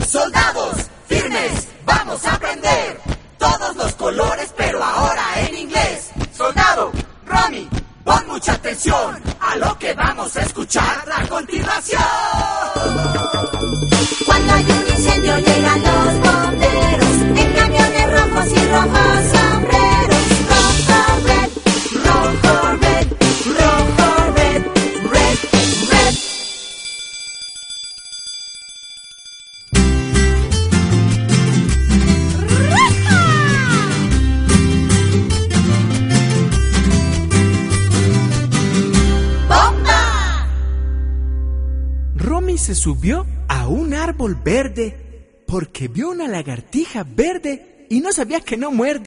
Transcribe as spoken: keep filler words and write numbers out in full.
Soldados, firmes, vamos a aprender todos los colores, pero ahora en inglés. Soldado, Romy, pon mucha atención a lo que vamos a escuchar a continuación. Cuando hay un incendio llegan los bomberos en camiones rojos y rojos sombreros. Rojo, red, rojo, red, rojo, red, red, red. ¡Bomba! Romy se subió a un árbol verde porque vio una lagartija verde y no sabía que no muerde.